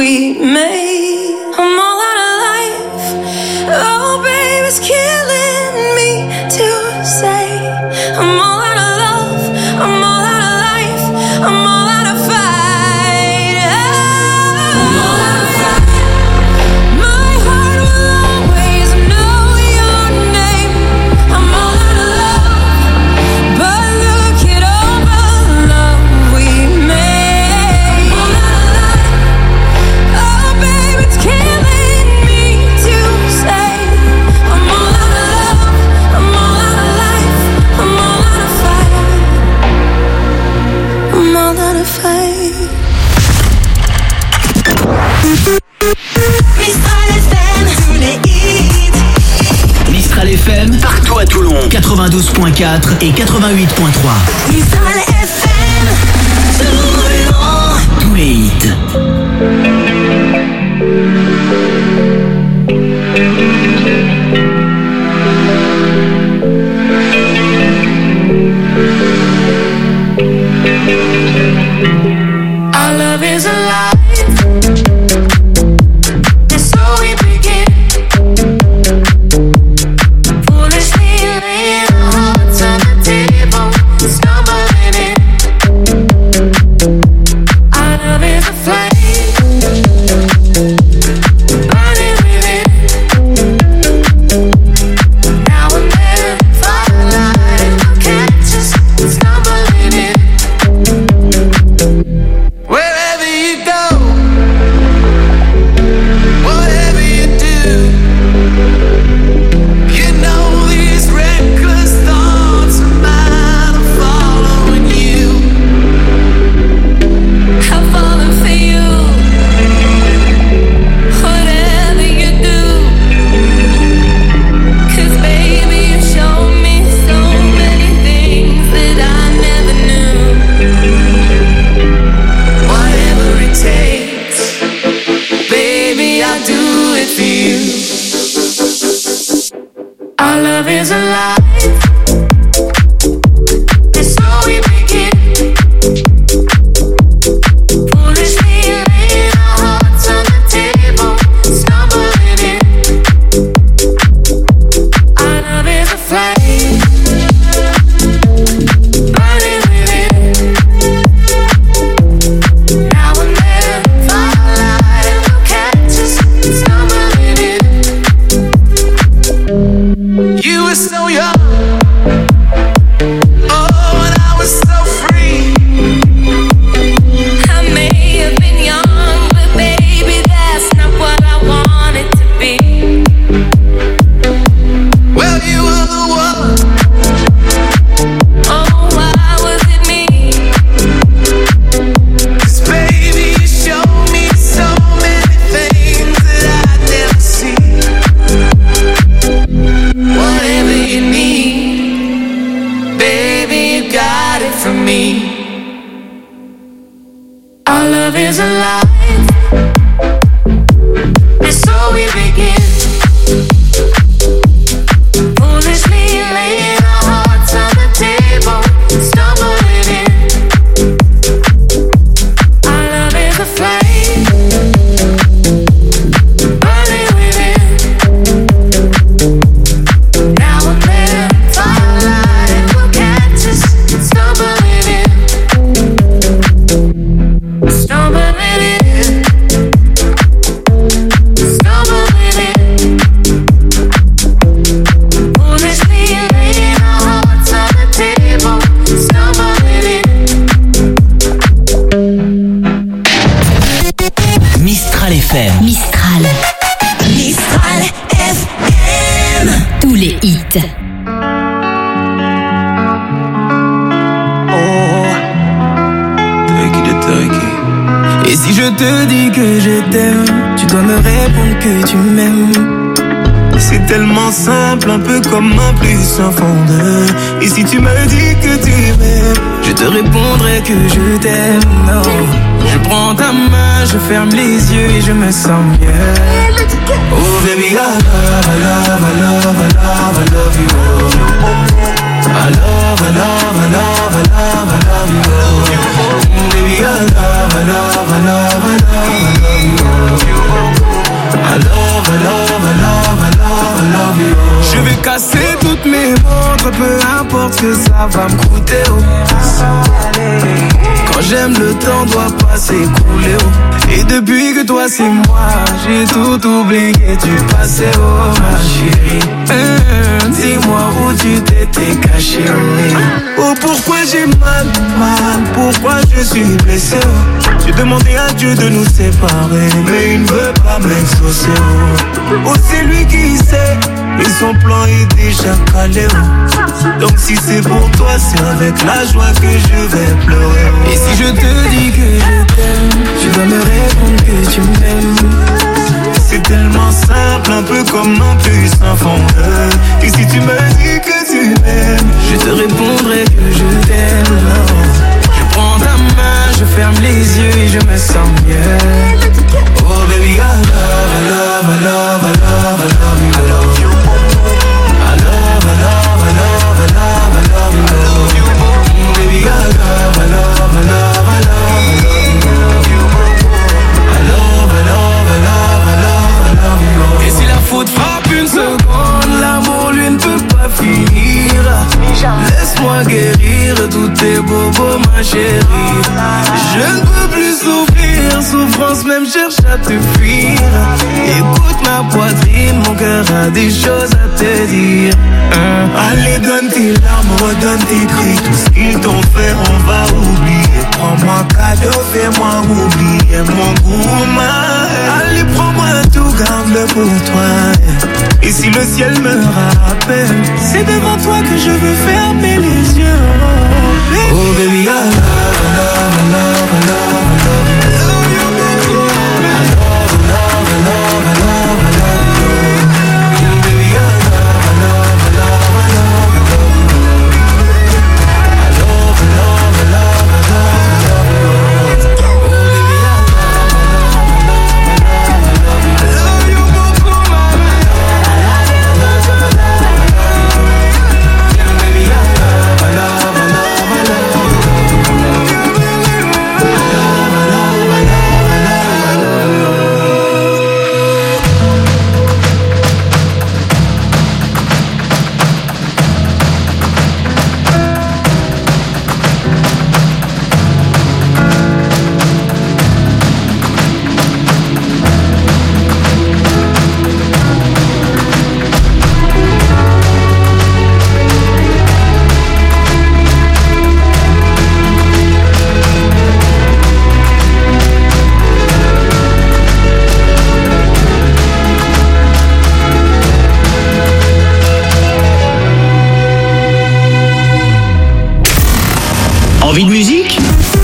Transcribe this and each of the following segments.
we made. I'm all out of life. Oh, baby, it's killing me to say. I'm all out of love. I'm all out of life. I'm all out of fight. I'm all out of fight. My heart will always know your name. I'm all out of love, but look at all the love we made. I'm all out of life. Oh, baby, it's killing me to say. I'm all out of love. I'm all out of life. I'm all out of fight. I'm all out of fight. Mistral FM, tous les hits. Mistral FM, partout à Toulon, 92.4 et 88.3. Mistral FM, Toulon. Tous les hits. Our love is alive. And so we begin. Foolishly laying our hearts on the table, stumbling in. Our love is a flame, burning within. Now and then, firelight will catch us, stumbling in. Wherever you go, whatever you do, you know these reckless thoughts of mine are following you. I've fallen for you. Whatever you do, 'cause baby you showed me so many things that I never knew. Whatever it takes, baby, I'll do it for you. Our love is alive. And so we begin. Foolishly laying our hearts on the table, stumbling in. Our love is a flame, burning within. Now and then, firelight will catch us, stumbling in. You were so young, oh, and I was so free. I may have been young, but baby, that's not what I wanted to be. Well, you were the one. Oh, why was it me? 'Cause baby, you showed me so many things that I'd never seen. Whatever you need, baby, you got it from me. Our love is alive, and so we begin. Foolishly laying our hearts on the table, stumbling in. Our love is a flame, burning within. Now and then, firelight will catch us, stumbling in. Stumbling in. Stumbling in. Foolishly laying our hearts on the table, stumbling in. Mistral FM. Mistral, Mistral FM. tous les hits. Et si je te dis que je t'aime, tu dois me répondre que tu m'aimes. C'est tellement simple, un peu comme un plus un fond de. Et si tu me dis que tu m'aimes, je te répondrai que je t'aime. Non, je prends ta main, je ferme les yeux et je me sens mieux. Oh baby, I love, I love, I love, I love, I love you. I love, I love, I love, I love, I love you. Baby, I love, I love, I love, I love, I love you. peu importe ce que ça va me coûter, oh. Quand j'aime, le temps doit pas s'écouler, oh. Et depuis que toi c'est moi, j'ai tout oublié du passé, oh ma chérie. Dis-moi où tu t'étais caché, oh. Oh, pourquoi j'ai mal, pourquoi je suis blessé, oh. J'ai demandé à Dieu de nous séparer, mais il ne veut pas m'exaucer, oh. Oh, c'est lui qui sait, et son plan est déjà calé, oh. Donc si c'est pour toi, c'est avec la joie que je vais pleurer, oh. Et si je te dis que je t'aime, tu dois me répondre que tu m'aimes. C'est tellement simple, un peu comme un puissant fondeur. Et si tu me dis que tu m'aimes, je te répondrai que je t'aime. Je prends ta main, je ferme les yeux et je me sens mieux. Oh baby, I love, I love, I love, I love, I love you, I love you. I love, I love, I love, I love, I love you, I love you. Baby, I love, I love, I love, I love, I love you. I love, I love, I love, I love, I love you. Et si la faute frappe une seconde, l'amour lui ne peut pas finir. Laisse-moi guérir tous tes bobos, ma chérie. Je ne peux plus souffrir, souffrance même cherche à te fuir. Écoute ma poitrine, mon cœur a des choses à te dire. Allez, donne tes larmes, redonne tes cris. Tout ce qu'ils t'ont fait, on va oublier. Prends-moi cadeau, fais-moi oublier mon goût. Allez, prends-moi tout, garde-le pour toi. Et si le ciel me rappelle, c'est devant toi que je veux fermer les yeux. Oh baby, I love, I love, I love, I love, I love you. I love, I love, I love, I love, I love you. Baby, I love, I love, I love, I love you. I love, I love, I love, I love, I love you. Oh baby, I love, I love, I love, I love you. Envie de musique?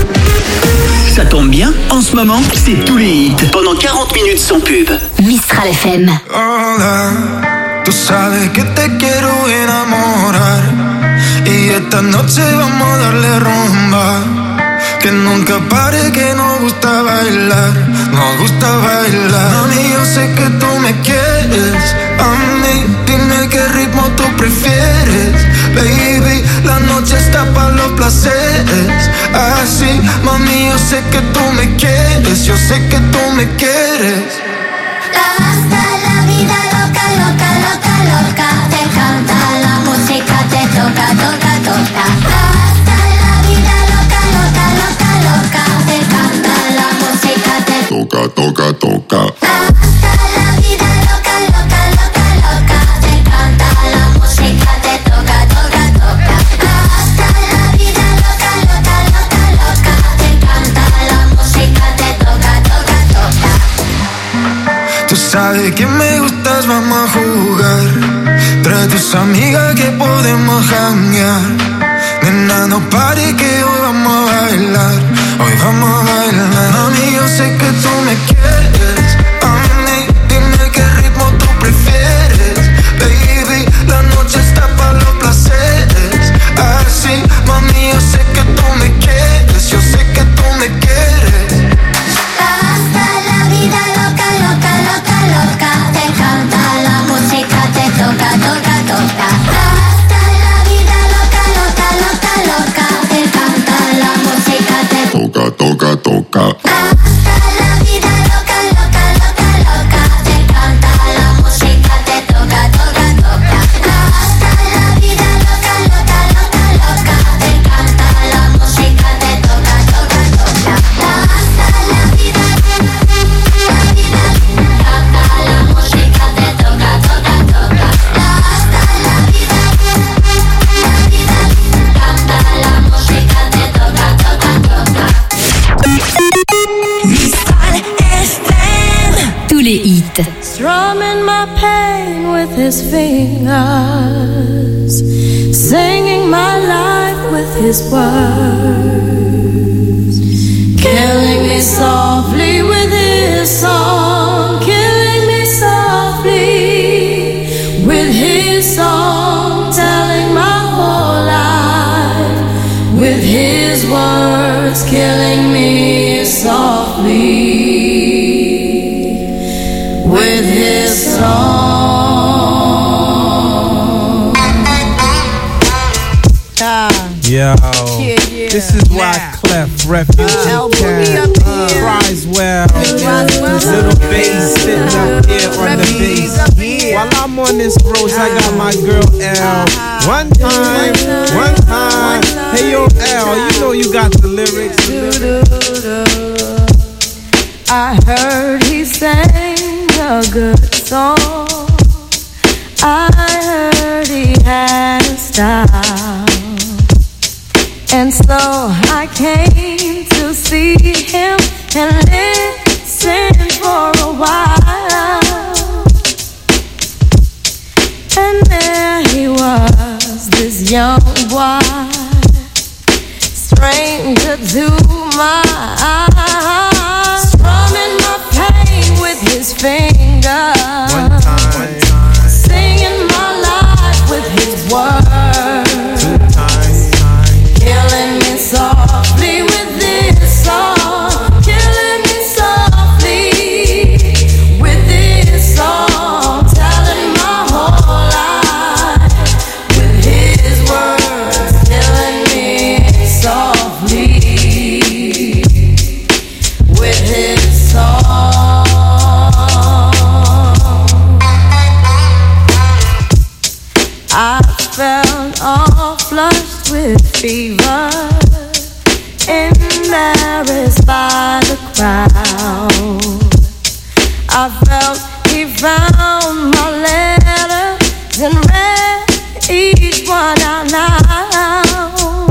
Ça tombe bien, en ce moment, c'est tous les hits. Pendant 40 minutes sans pub. Mistral FM. Hola, tú sabes que te quiero enamorar. Y esta noche vamos a darle rumba. Que nunca pare, que nos gusta bailar. Nos gusta bailar. Mami, yo sé que tú me quieres. A mí, dime qué ritmo tú prefieres. Baby, la noche está para los placeres. Así, mami, yo sé que tú me quieres. Yo sé que tú me quieres. Hasta la vida loca, loca, loca, loca. Te canta la música, te toca, toca, toca. Hasta la vida loca, loca, loca, loca. Te canta la música, te toca, toca, toca. Hasta la vida loca, loca, loca, loca. Te canta la música, te toca, toca, toca. Hasta la vida loca, loca, loca, loca. Te canta la música, te toca, toca, toca. Tú sabes que me gustas, vamos a jugar. Trae tus amigas que podemos janguear. Nena, no pare que hoy vamos a bailar. Hoy vamos a bailar. Mami, yo sé que tú me quieres. A mí, dime qué ritmo tú prefieres. Baby, la noche está para los placeres. Así, mami, yo sé que tú me quieres. Yo sé que tú me quieres. Hasta la vida loca, loca, loca, loca. Te canta la música, te toca, toca, toca. Hasta la vida loca, loca, loca, loca. Te canta la música, te toca, toca, toca. Hasta la vida loca, loca. my pain with his fingers, singing my life with his words, killing me softly with his song, killing me softly with his song, telling my whole life with his words, killing me softly with his song. Yo, this is why Clef Refugee Camp cries well. Little bass sitting up here on the bass. While I'm on this road, I got my girl L. One time. Hey yo L, you know you got the lyrics. I heard he sang a good song. I heard he had a style. And so I came to see him and listen for a while. And there he was, this young boy, stranger to my eyes, strumming my pain with his fingers, One time. singing my life with his words, 2 times. killing me softly with this song, killing me softly with this song, telling my whole life with his words, killing me softly with his song. I felt all flushed with fever, embarrassed by the crowd. I felt he found my letters and read each one out loud.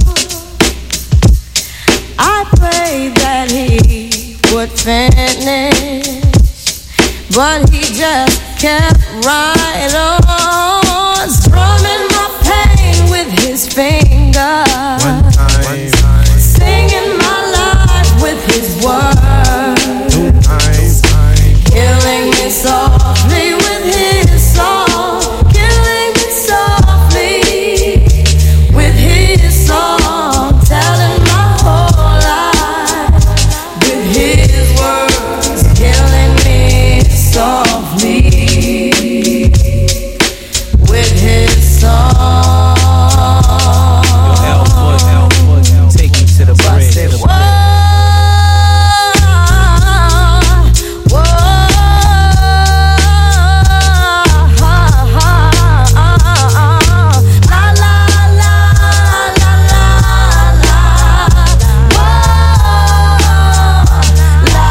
I prayed that he would finish, but he just kept right on, strumming my pain with his fingers, One time. singing my life with his words, 2 times. killing me softly with his song, killing me softly with his song, telling my whole life with his words, killing me softly with his song. Take me to the bridge. Whoa, whoa, la la la la la la, whoa, la,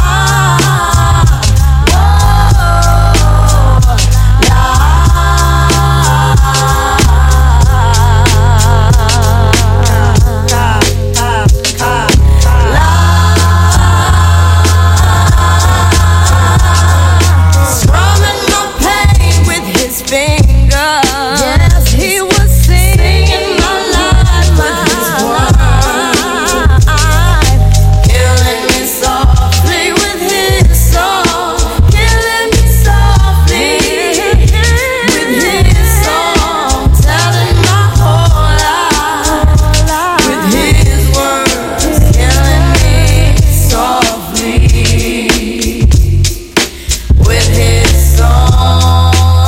strumming my pain with his fingers. Yes, he was singing my life with his words, killing me softly with his song, killing me softly with his song, telling my whole life with his words, killing me softly with his song.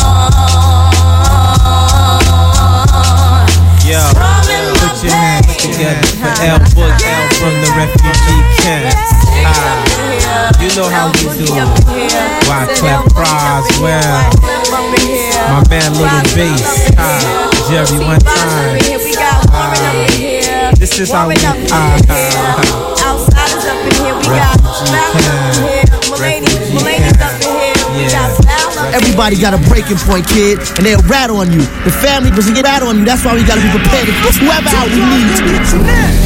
Yo, put your hands together for L Book L from the refugee camp. You know how we do. Why Clef cries well. My man Little Bass. Jerry one time. This is how we Outsiders up in here, we got Mulaney's up in here, we got Sal up in here. Everybody got a breaking point, kid, and they'll rat on you. The family doesn't get rat on you. That's why we gotta be prepared to push whoever out we need to.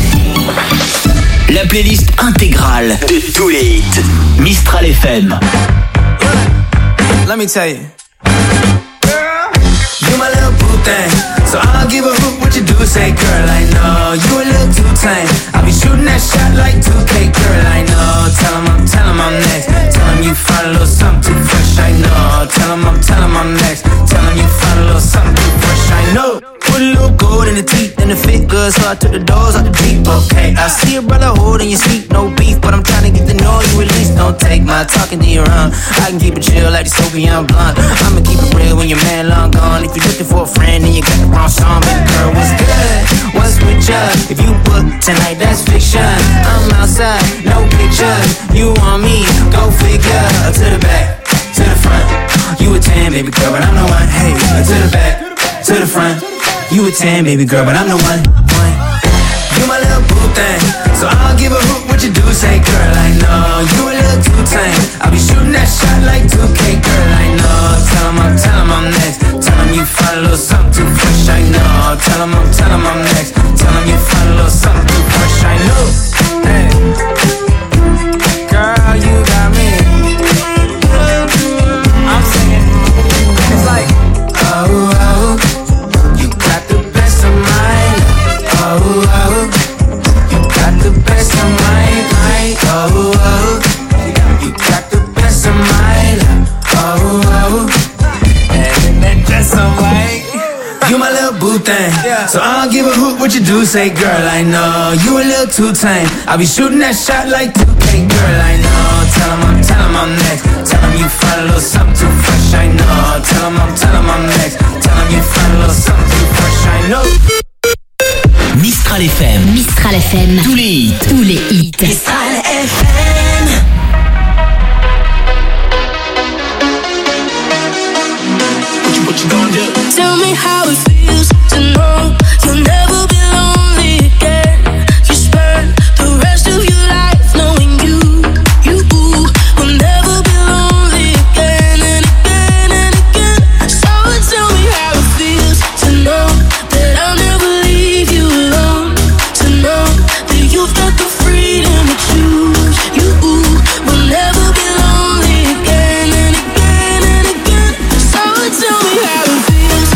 La playlist intégrale de tous les hits. Mistral FM. Let me tell you, thing, so I don't give a hoot what you do. Say, girl, I know you a little too tame. I'll be shooting that shot like 2K, girl, I know. Tell him I'm next. Tell him you find a little something too fresh, I know. Tell him I'm next. Tell him you find a little something too fresh, I know. Put a little gold in the teeth and the fit good, so I took the doors out the Jeep, okay. I see a brother holding your seat, no beef, but I'm trying to get to know you at least. Don't take my talking to your own. I can keep it chill like the Soviet blunt. I'ma keep it real when your man long gone. If you're looking for a friend and you got the wrong song, baby girl, what's good? What's with you? If you book tonight, that's fiction. I'm outside, no pictures. You want me? Go figure. To the back, to the front. You a 10, baby girl, but I'm the one. Hey, to the back, to the front. You a 10, baby girl, but I'm the one. You my little boo thing, so I don't give a hoot what you do. Say, girl, I know you a little too tame. I'll be shooting that shot like 2K, girl, I know. Tell him I'm next. Tell him you find a little something too fresh, I know. Tell him I'm next. Tell him you find a little something too fresh, I know. Hey, girl, you got me. I'm singing. It's like, oh, oh, you got the best of mine. Oh, oh, you got the best of mine. Oh, oh, you got the best of mine. Oh, oh, and that dress I'm like, you my little boo thing, so I don't give a hoot what you do. Say, girl, I know you a little too tame. I'll be shooting that shot like 2K, girl, I know. Tell him I'm next. Tell him you find a little something too fresh, I know. Tell him I'm next. Tell him you find a little something too fresh, I know. Mistral FM. Mistral FM. Tous les hits. Tous les hits. Mistral FM. What you gonna do? Tell me how it feels to know you'll never be lonely again. You spend the rest of your life knowing you will never be lonely again and again and again. So tell me how it feels to know that I'll never leave you alone. To know that you've got the freedom to choose. You will never be lonely again and again and again. So tell me how it feels.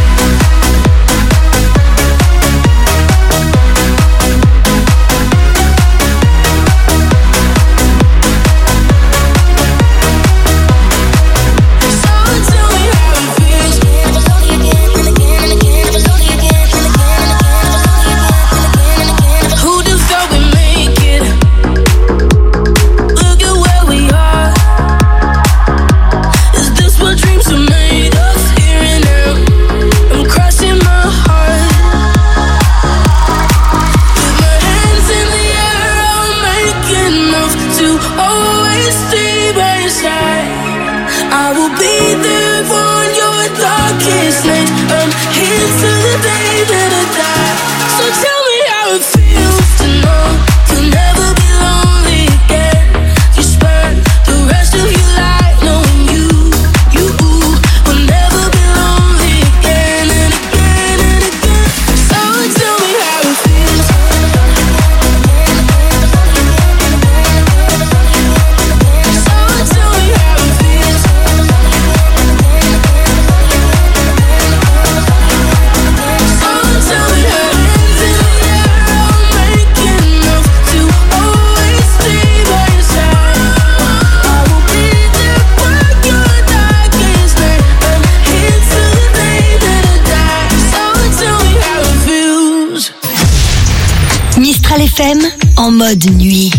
FM en mode nuit.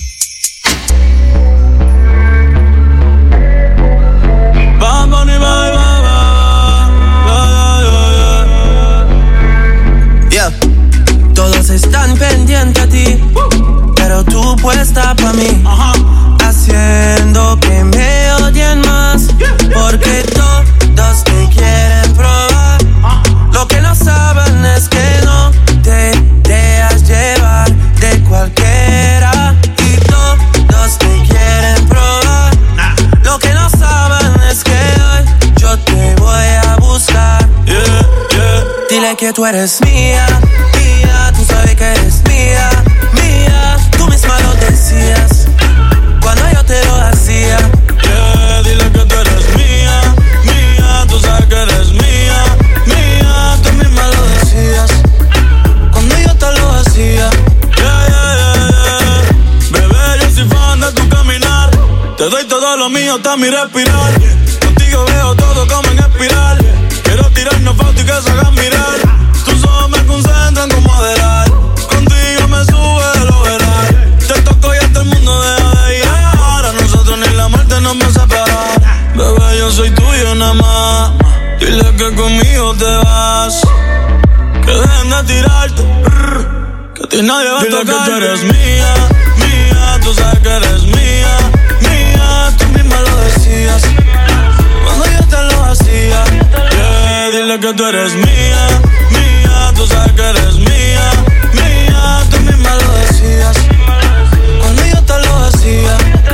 Yeah. Todos están pendientes a ti, pero tú puesta pa' mí, haciendo que me odien más, porque todos te quieren probar. Lo que no saben es que no te dejas llevar de cualquiera, y todos te quieren probar. Lo que no saben es que hoy yo te voy a buscar. Dile que tú eres mía, mía, tú sabes que eres mía, mía. Tú misma lo decías cuando yo te lo hacía. Dile que tú eres mía, mía, tú sabes que eres mía, mía. todo lo mío está mi respirar. Contigo veo todo como en espiral. Quiero tirarnos fotos y que se hagan mirar. Tus ojos me concentran como adelar. Contigo me sube el overall. Te toco y hasta el mundo deja de ir. Ahora nosotros ni la muerte nos va a separar. Bebé, yo soy tuyo nada más. Dile que conmigo te vas. Que dejen de tirarte. Que a ti nadie va a tocar. Dile que tú eres mía, mía. Tú sabes que eres mía, mía. Tú misma lo decías cuando yo te lo hacía. Yeah, dile que tú eres mía, mía. Tú sabes que eres mía, mía. Tú misma lo decías cuando yo te lo hacía.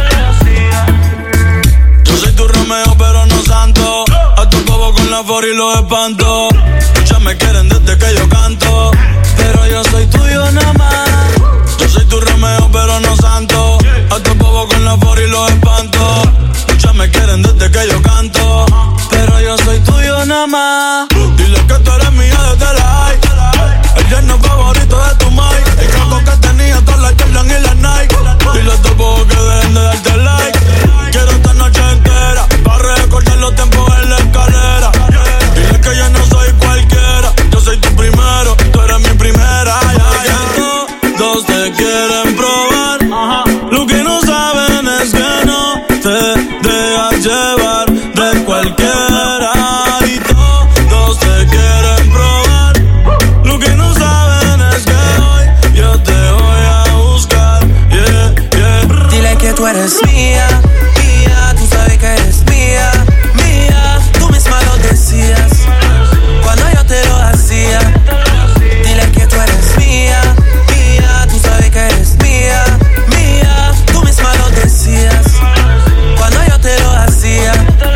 Yo soy tu Romeo pero no santo. A tu cobo con la for y los espanto. Muchas me quieren desde que yo canto, pero yo soy tuyo nada más. Yo soy tu Romeo pero no santo. A tu bobo con la for y los espanto. Muchas me quieren desde que yo canto, pero yo soy tuyo nada más. Dile que tú eres mía desde la high. El yerno favorito de tu Mike. El capo que tenía todas las Jordan y las Nike. Dile a tu bobo que dejen de darte like. Quiero esta noche entera para recordar los tiempos en la escalera. Dile que yo no soy cualquiera. Yo soy tu primero, tú eres mi primera. Todos te quieren probar. Lo que no saben es que no te dejas llevar de cualquiera. Y todos te quieren probar. Lo que no saben es que hoy yo te voy a buscar. Yeah, yeah. Dile que tú eres mía, mía. Tú sabes que eres mía, mía. Tú misma lo decías cuando yo te lo hacía. Dile que tú eres mía, mía. Tú sabes que eres mía, mía. Tú misma lo decías cuando yo te lo hacía.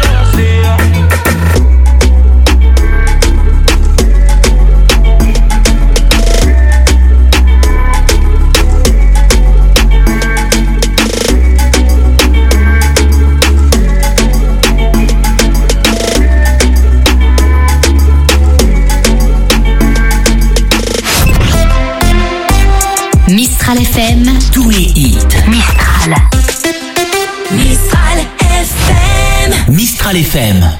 Mistral FM, tous les hits. Mistral. Mistral FM. Mistral FM.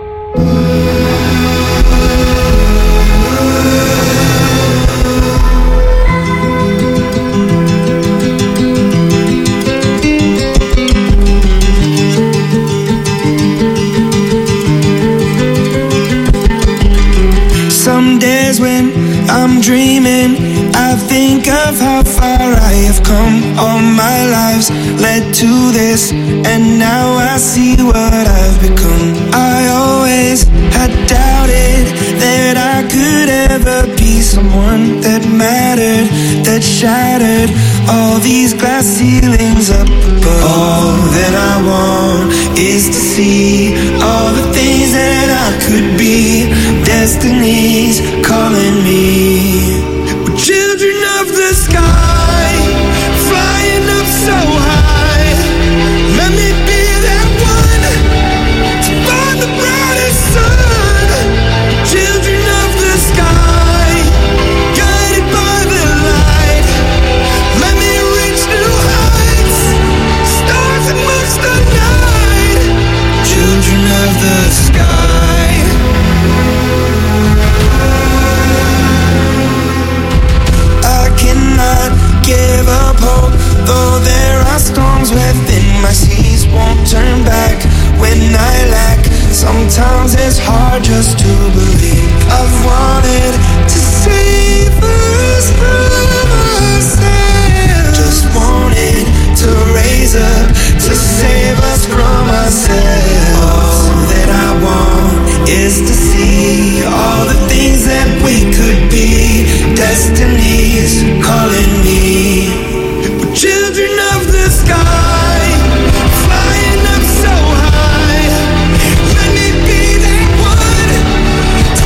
Some days when I'm dreaming, I think of how far I have come. All my lives led to this, and now I see what I've become. I always had doubted that I could ever be someone that mattered, that shattered all these glass ceilings up above. All that I want is to see all the things that I could be. Destiny's calling me. We're children of the sky, flying up so high. Let me be that one to find the brightest sun. Children of the sky, guided by the light. Let me reach new heights, stars amongst the night. Children of the sky. Give up hope, though there are storms within my seas. Won't turn back when I lack. Sometimes it's hard just to believe. I've wanted to save us from ourselves. Just wanted to raise up to save us from ourselves. All that I want is to see all the things that we could be. Destiny's calling me. We're children of the sky, flying up so high. Let me be that one to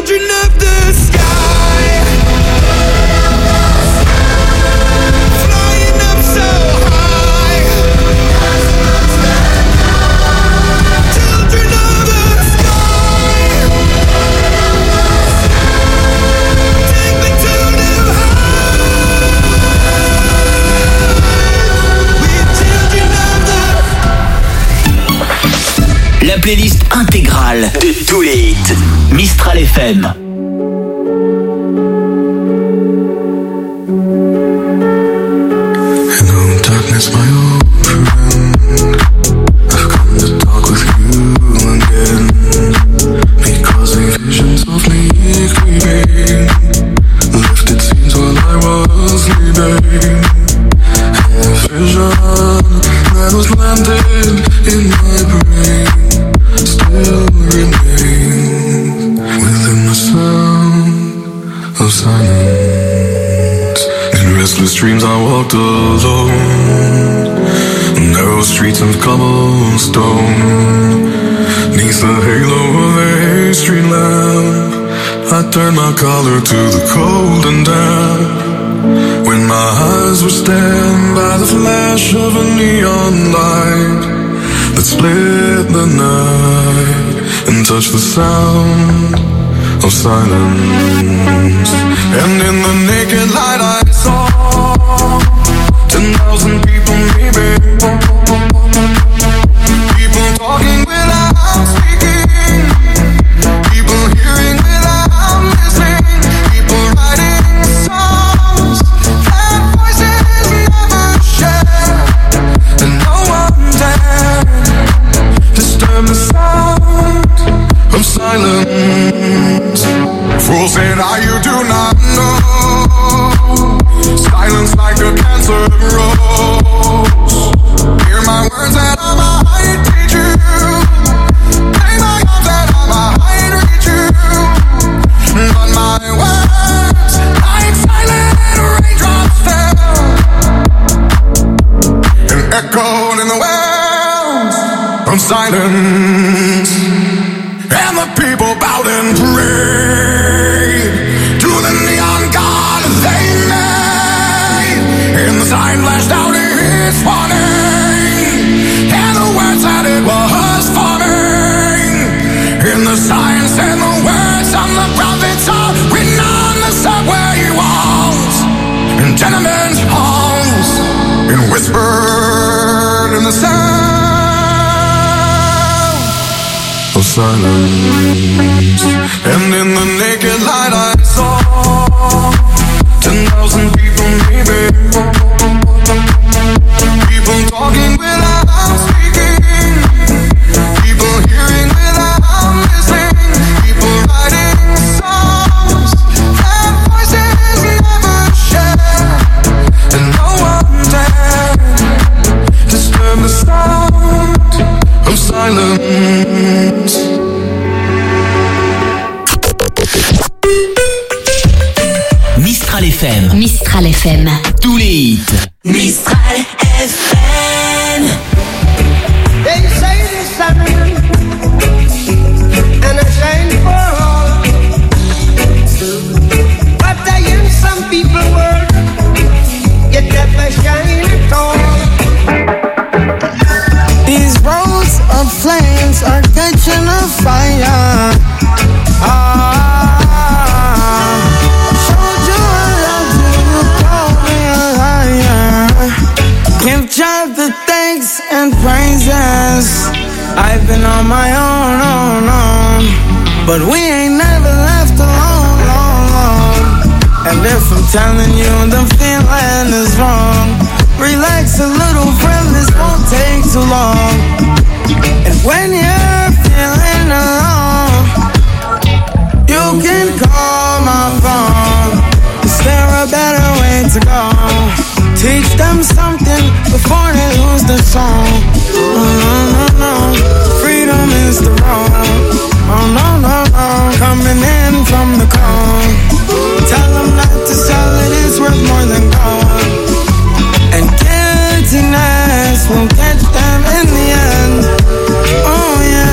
children of the sky, flying up so high. Children of the sky, take me to new heights. We're children of the... La playlist intégrale de tous les hits. Mistral FM. Hello, darkness, my old friend. I've come to talk with you again, because the visions of me creeping lifted scenes while I was sleeping. And the vision that was landed in my brain still remains within the sound of silence. In restless dreams I walked alone, narrow streets of cobblestone. Neath the halo of a street lamp, I turned my collar to the cold and damp. When my eyes were stabbed by the flash of a neon light that split the night and touched the sound of silence. And in the naked light I saw 10,000 people maybe, people talking without speaking, people hearing without listening, people writing songs that voices never share, and no one dared disturb the sound of silence. Fools say now you do not know, silence like a cancer grows. Hear my words that I might teach you, play my arms that I might reach you, but my words like silent raindrops fell and echoed in the wells of silence. And the people bowed and prayed to the neon god they made. And the sign flashed out its warning, and the words that it was forming. And the sign said the words of the prophets are written on the subway walls and tenement halls, and whispered in the sound of silence. And in the naked light I saw 10,000 people maybe, people talking without speaking, people hearing without listening, people writing songs that voices never share, and no one dared disturb the sound of silence. Mistral FM. Mistral FM. Tous les hits. Mistral FM. They say the sun and I shine for all, but I in some people world yet never shine at all. These roads of flames are catching a fire. Showed you I love you, you called me a liar. Give God the thanks and praises. I've been on my own, but we ain't never left alone. And if I'm telling you the feeling is wrong, relax a little, friend, this won't take too long. And when you're feeling alone, you can call my phone. Is there a better way to go? Teach them something before they lose the song. Oh, no, freedom is the road. Oh, no, coming in from the cold. Tell them not to sell it, it's worth more than gold. And guiltiness will catch them in the end. Oh, yeah.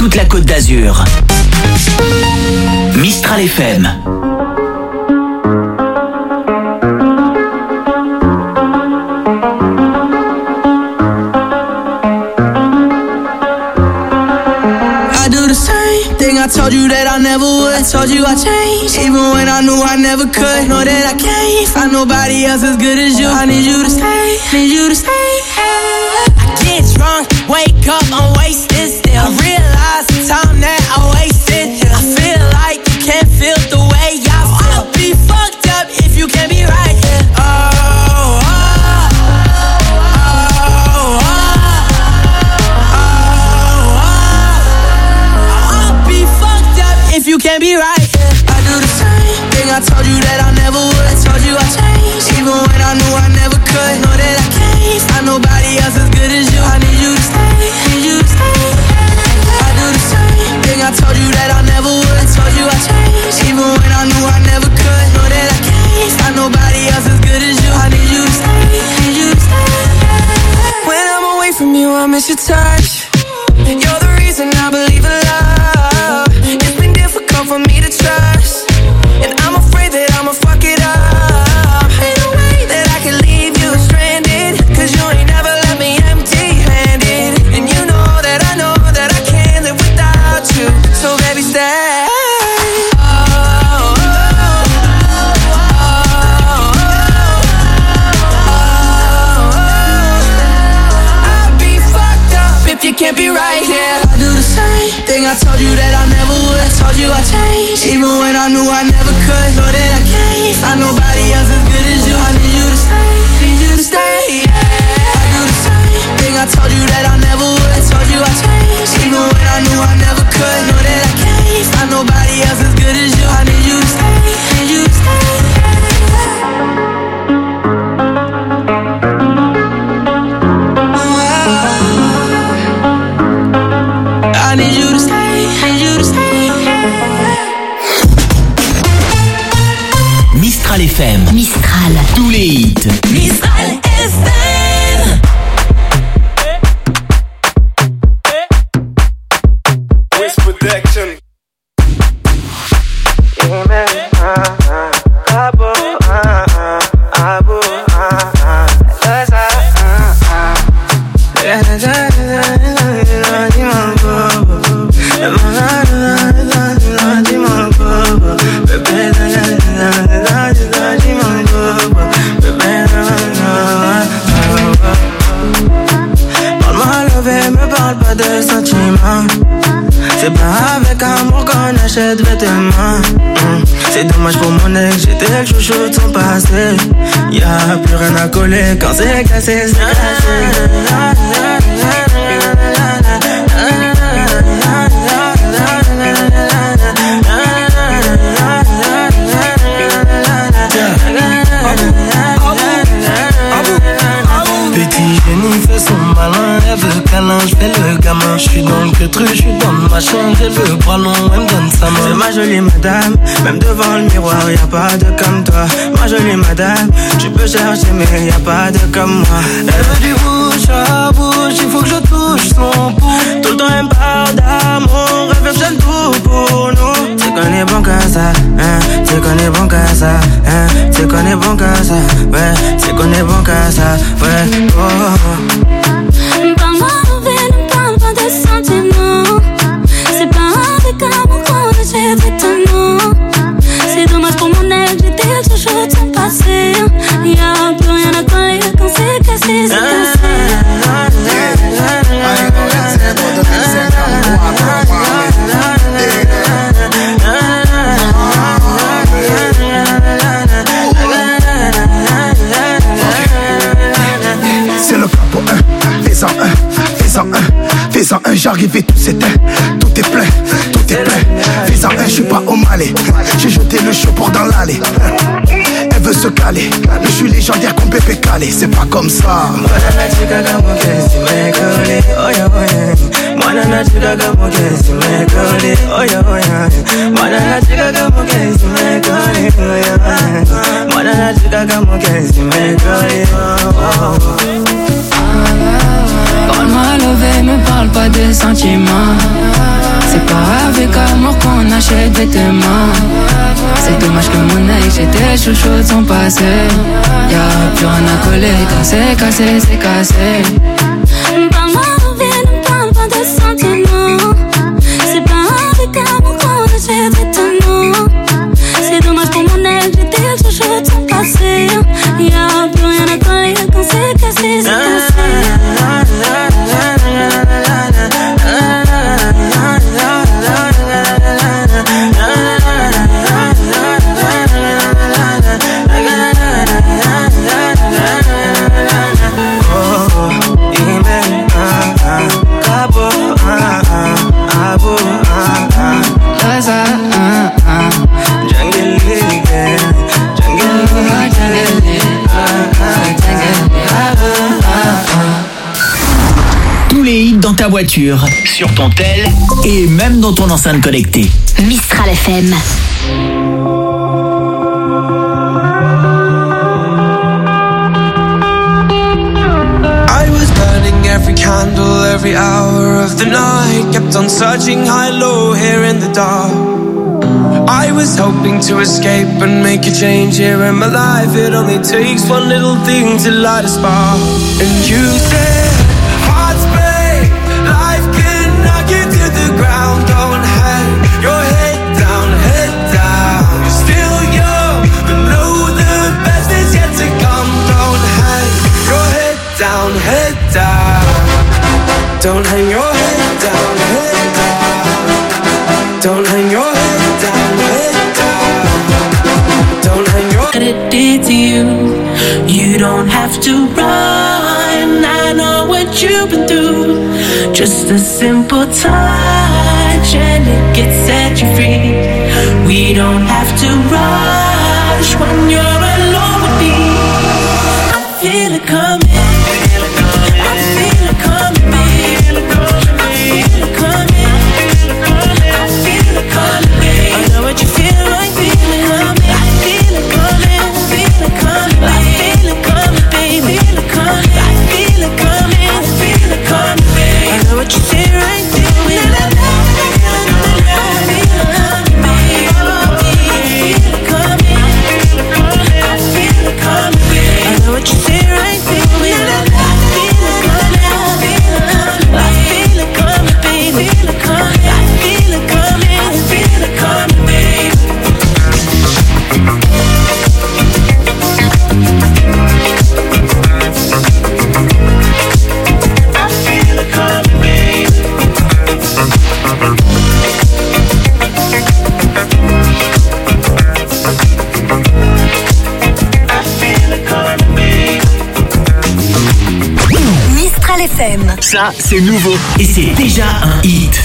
toute la Côte d'Azur. Mistral FM. I told you that I never would. I told you I changed, even when I knew I never could. Know that I can't find nobody else as good as you. I need you to stay, need you to stay. I get drunk, wake up, I'm wasted still. I realize the time that I wasted. I feel like you can't feel the way I feel. I'll be fucked up if you can't be right here. You can't be right, yeah. I do the same thing I told you that I never would. I told you I changed, even when I knew I never could. Know that I can't find nobody else as good as you. I need you to stay, need you to stay. I do the same thing I told you that I never would. I told you I changed, even when I knew I never could. Know that I can't find nobody else as good as you. I need you to stay, need you to stay. When I'm away from you, I miss your touch. You're the reason I believe in love. It's been difficult for me to trust, and I'm afraid that I'ma fuck it up. Ain't no way that I can leave you stranded, cause you ain't never left me empty-handed. And you know that I can't live without you. So baby stay. You can't be right here. I do the same thing I told you that I never would. I told you I changed, even when I knew I never could. Know that I can't find nobody else as good as you. I need you to stay, need you to stay, yeah. I do the same thing I told you that I never would. I told you I changed, even when I knew I never could. Know that I can't find nobody else as good as you. I need you to stay, need you to stay. I need you to stay, need you to stay. Mistral FM. Mistral. Tous les hits. Mistral FM. Wiz Protection. C'est pas avec amour qu'on achète vêtements. C'est dommage pour mon ex, j'étais le chouchou de son passé. Y'a plus rien à coller quand c'est cassé, c'est cassé. Petit génie fait son malin, elle veut câlin, je fais le gamin. Je suis dans le queutru, je suis dans ma chambre, elle veut bras long, elle me donne sa main. C'est ma jolie madame, même devant le miroir, y'a pas de comme toi. Ma jolie madame, tu peux chercher mais y'a pas de comme moi. Elle veut du bouche à bouche, il faut que je touche son pouls. Tout le temps elle me parle d'amour, elle veut que tout pour nous. C'est qu'on est bon qu'à ça, hein, c'est qu'on est bon qu'à ça, hein, c'est qu'on est bon qu'à ça, ouais, c'est qu'on est bon qu'à ça, ouais. Parle-moi d'envie, ne parle pas de sentiments. C'est pas avec amour qu'on achète vêtements. C'est dommage pour mon ex, j'étais toujours de son passé. Y'a plus rien à coller quand c'est cassé, c'est cassé. C'est le capo 1, fais-en un, fais-en un, fais-en un, j'arrive et tout s'éteint, tout est plein, tout est plein. Fais-en un, je suis pas au Malais, j'ai jeté le chaud pour dans l'allée. Elle veut se caler. Je suis légendaire comme Pépé Calé, c'est pas comme ça. Parle-moi levé, me parle pas de sentiments. C'est pas avec amour qu'on achète des vêtements. C'est dommage que mon ex et tes chouchous sont passés. Y'a plus rien à coller, quand c'est cassé, c'est cassé. Parle-moi levé, ne parle pas de sentiments. C'est pas avec amour qu'on achète des vêtements. C'est dommage pour mon ex et tes chouchous sont passés. Y'a plus rien à coller, quand c'est cassé, c'est cassé. Tous les hits dans ta voiture, sur ton tel et même dans ton enceinte connectée. Mistral FM. I was burning every candle, every hour of the night. Kept on searching high, low, here in the dark. I was hoping to escape and make a change here in my life. It only takes one little thing to light a spark. And you said, hearts break, life can knock you to the ground. Don't hang your head down, head down. You're still young, but know the best is yet to come. Don't hang your head down, head down. Don't hang your head down, head down. Don't hang your head down, head down. Don't hang your head. It did to you. You don't have to run. I know what you've been through. Just a simple touch and it gets set you free. We don't have to rush when you're alone with me. I feel it coming. Ça, c'est nouveau et c'est déjà un hit.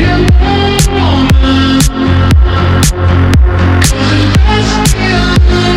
Yeah.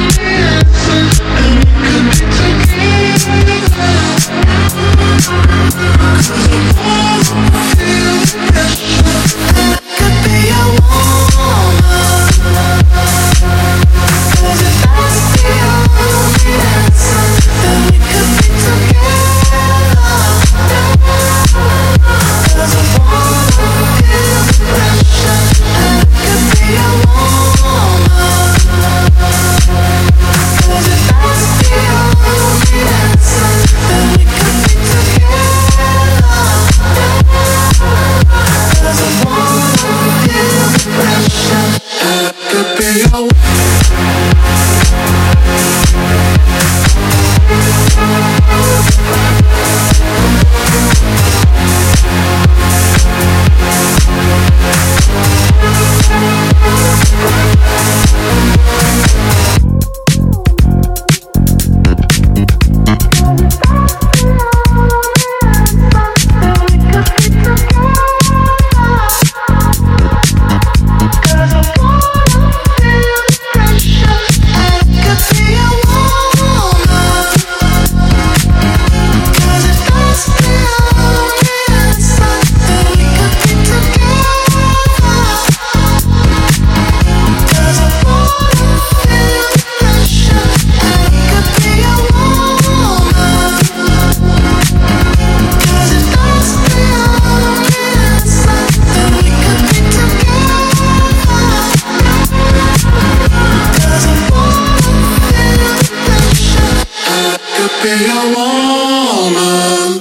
be a woman.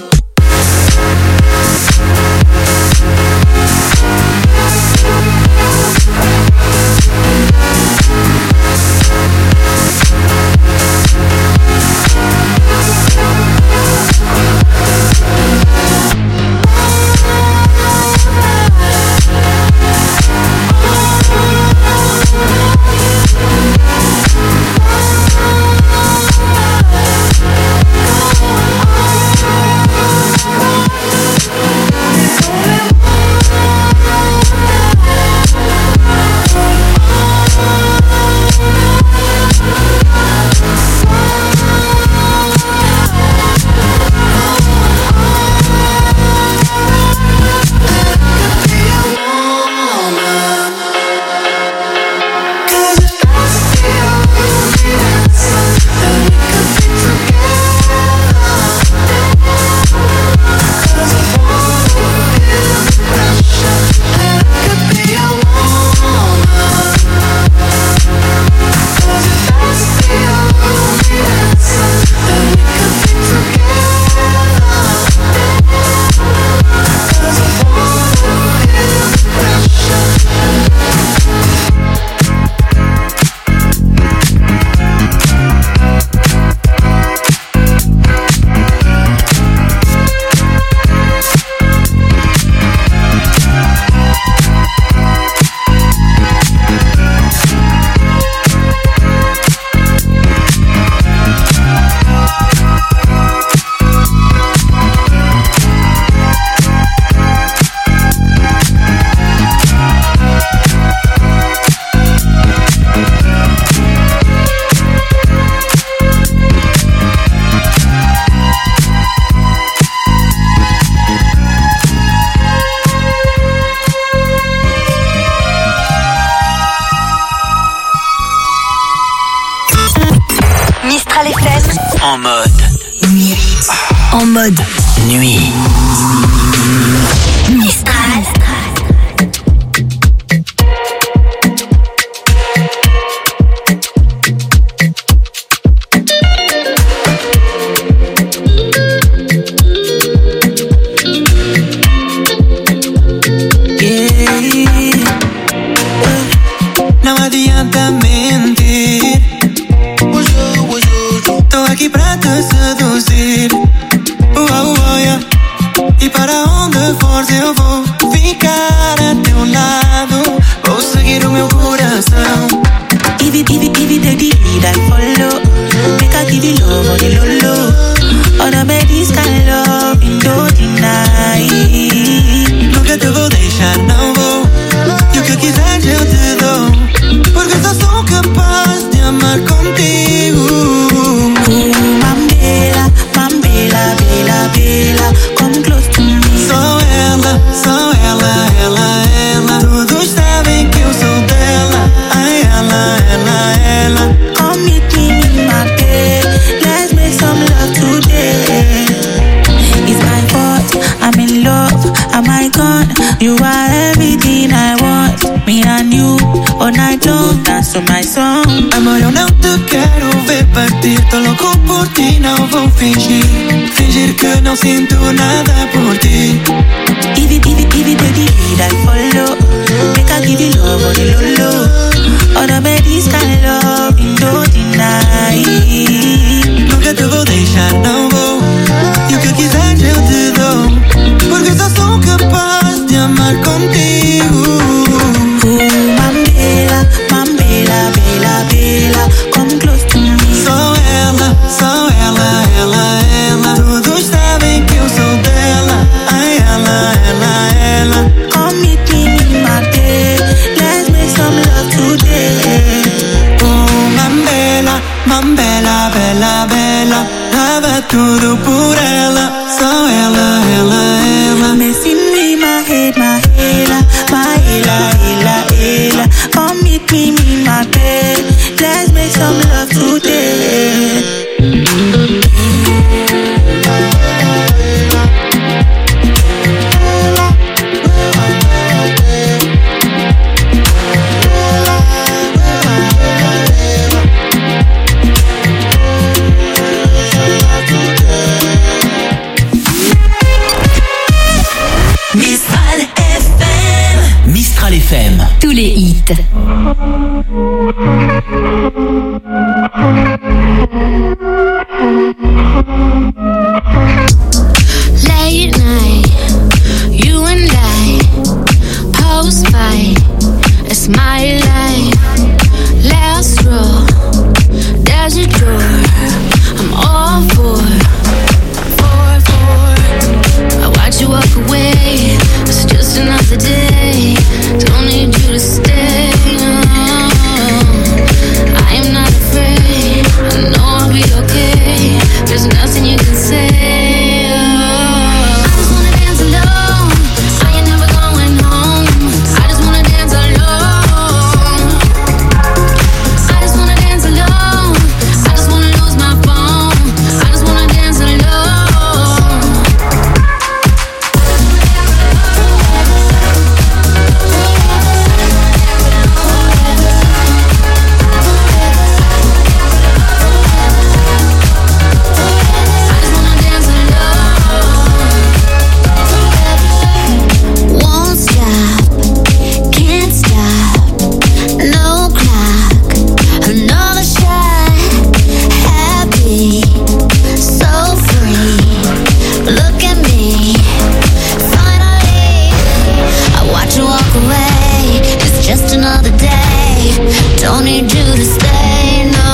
En mode nuit. Mistral. Não adianta mentir. Tô aqui pra te seduzir. Yeah. E para onde fores eu vou ficar a teu lado. Vou seguir o meu coração. If it the deed I follow, make I give you love on the low low. Other babies can love and don't deny. Nunca te vou deixar, não vou. E o que quiseres eu te dou, porque só sou capaz de amar contigo. Mambela, Mambela, Bela, Bela, come close to me. Só ela, ela. Todos sabem que eu sou dela. Ai, ela. Come meet me in my bed. Let's make some love today. It's my fault, I'm in love. Am I gone? You are everything I want. Me and you, all night long, dance to my song. Amor, eu não te quero ver partir. Tô louco por ti, não vou fingir. Fingir que não sinto nada por ti. If it the deed I follow, make I give you love on the low low. Other babies can love and don't deny. Nunca te vou deixar, não vou. E o que quiseres eu te dou, porque só sou capaz de amar contigo. Mambela, Mambela, Bela, Bela, come close to me. Só ela, ela. Todos sabem que eu sou dela. Ai, ela. Come meet me in my bed. Let's make some love today. Oh, Mambela, Bela. Dava tudo por ela. Só ela. Messing me, my head, my Ella. Come meet me in my bed. Let's make some love today. Late night, you and I, post-fight, it's my life. Last row, there's a door, I'm all for. I watch you walk away, it's just another day. Don't need you to stay, no. I am not afraid, I know I'll be okay. There's nothing you can say. I just wanna dance alone, I ain't never going home. I just wanna dance alone. I just wanna dance alone, I just wanna lose my phone. I just wanna dance alone. Won't stop, can't stop, no clock, another shot, happy, so free, look at me, finally, I watch you walk away, it's just another day, don't need you to stay, no,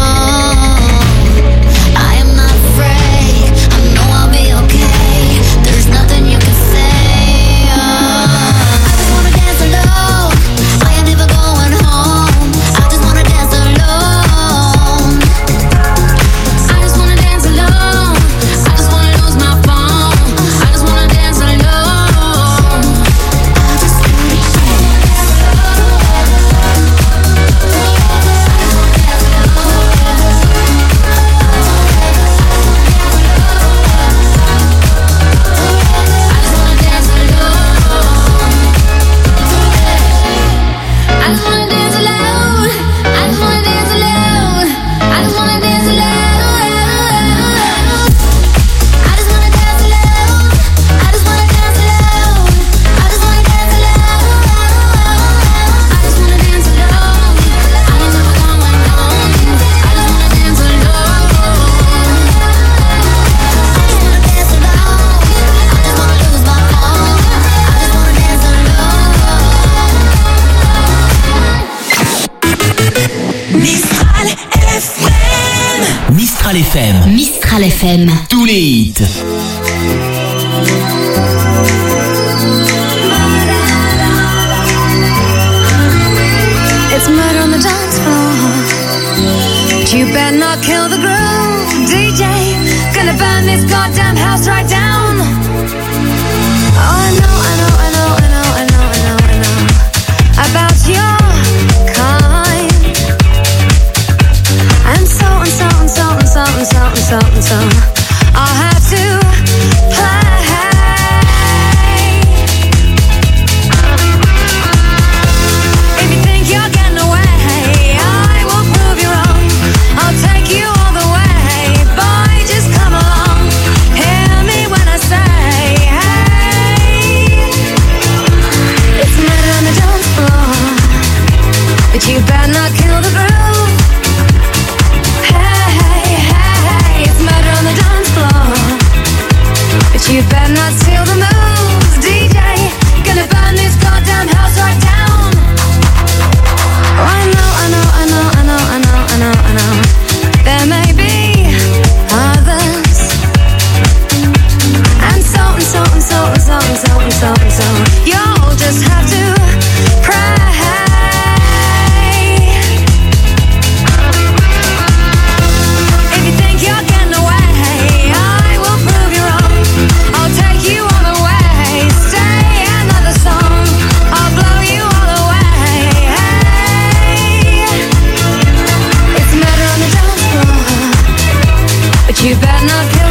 I am not afraid, I know I'll be okay, there's nothing you can say. I just wanna dance alone, I ain't never going home. I just wanna dance alone. I just wanna dance alone, I just wanna lose my phone. I just wanna dance alone. I just wanna dance alone. I just wanna dance alone. I just wanna dance alone. I just wanna dance alone. I just wanna dance alone. I just wanna dance alone. I just wanna dance alone. I ain't never going home. I just wanna dance alone. I just wanna dance alone. I just wanna lose my phone. I just wanna dance alone. Mistral FM. Mistral FM. Mistral FM. Tous les hits. It's murder on the dance floor. But you better not kill the groove, DJ. Gonna burn this goddamn house right down. Oh, I know about your kind. And so I'll have to play. If you think you're getting away, I will prove you wrong. I'll take you all the way. Boy, just come along. Hear me when I say, hey. It's murder on the dance floor, but you better not kill the groove. Hey, it's murder on the dance floor, but you better not steal the moves, DJ. Gonna burn this goddamn house right down. Oh, I know. There may be others, and so. You'll just have to pray. If you think you're getting away, I will prove you wrong. I'll take you all the way. Stay another song, I'll blow you all away. It's murder on the dance floor, but you better not kill